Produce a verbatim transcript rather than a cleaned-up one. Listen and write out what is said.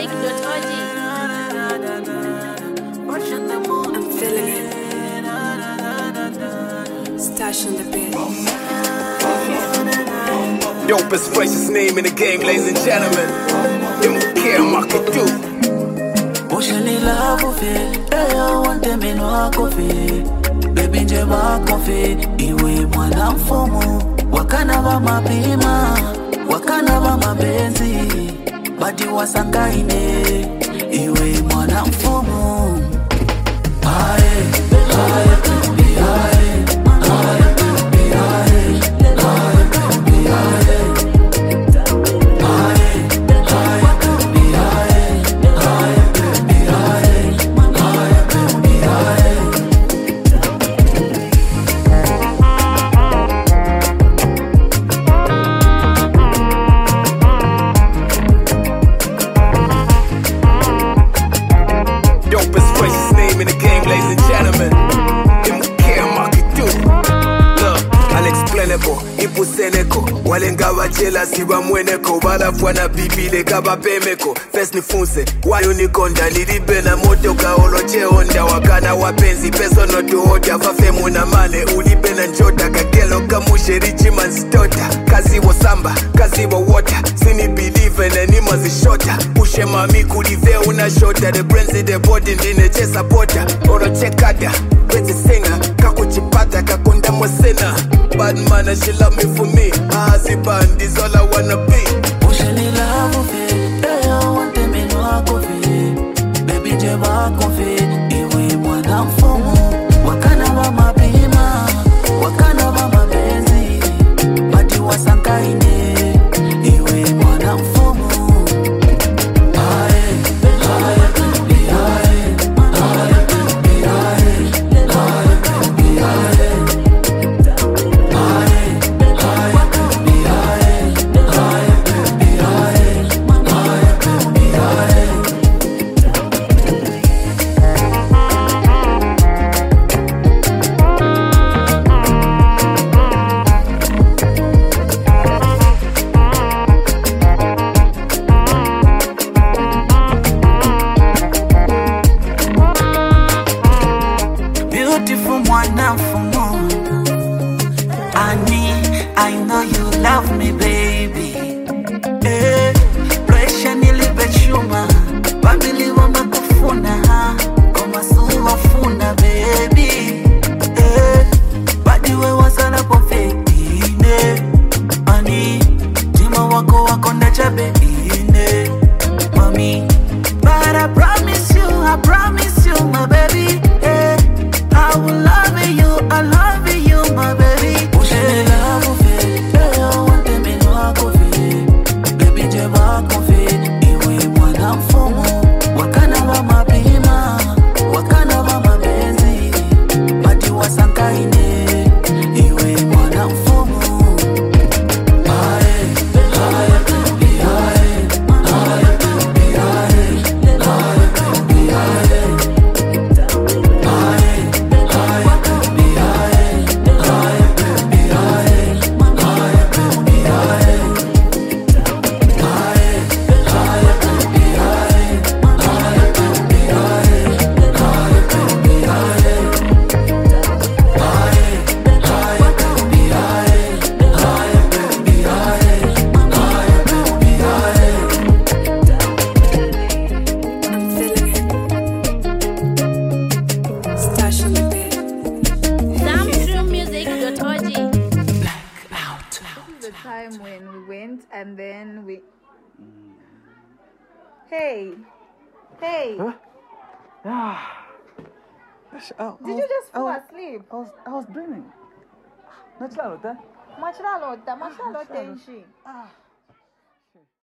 music dot org. I'm feeling it. Stash on the bed. Dopest, freshest name in the game, ladies and gentlemen. Don't care, market do. Oshani love fe, eh I want them in wakofe. Baby nje wakofe, iwe mwana mfumu. Wakana wa mapima, wakana wa mapenzi. Badi wasangaine, iwe mwana mfumu. Aye, aye, baby, aye, aye, baby, aye, aye, baby, aye. Ipuseneko, walenga wachela siwa mweneko. Balafwa na bibile kaba pemeko. Fes nifunse, wayo nikonda nilibe na moto kaoloche onda. Wakana wapenzi, peso notu hoja. Fafemu na mane, ulibe na njota. Kakelo kamushe richi manstota. Kazi wa samba, kazi wa water. Sini believe na nima zishota. Ushe mami kulive una shota. The brains in the body ndine chesa pota. Oro chekada, kwezi singer. Kakuchipata, kakunda mwasena. Bad man and she love me for me. Hazi band is all I wanna be. Ushani love fe, eh I want them in wakofe. Baby je wakofe, iwe mwana mfumu. Wakana wa mapima, wakana wa mapenzi. Badi wasangaine, iwe mwana mfumu. Aye, aye, baby, aye, aye, baby, aye, aye, baby, aye. Beautiful mwana mfumu. Annie, I know you love me, baby. Eh, pressure nilibechuma. Babili wama kufuna ha. Koma suwa funa, baby. Eh, badi we wasana pofekine. Annie, tima wako wako ndachabe ine. Mami, but I promise you, I promise you, my baby. Eh, I will love you, I love you, my baby. Ushani love fe, eh I want them in wakofe. Baby je wakofe, iwe mwana mfumu. Wakana wa mapima, wakana wa mapenzi. Badi wasangaine, iwe mwana mfumu. Aye, aye, baby, aye, aye, baby, aye, aye, baby, aye. I'm feeling it. Stash on the bed. Samtrue music dot org. Out. This is the time when we went and then we. Hey, hey! Did you just fall asleep? I was, I was dreaming. Not Charlotte, Machalota, machalota, enchi. Ah.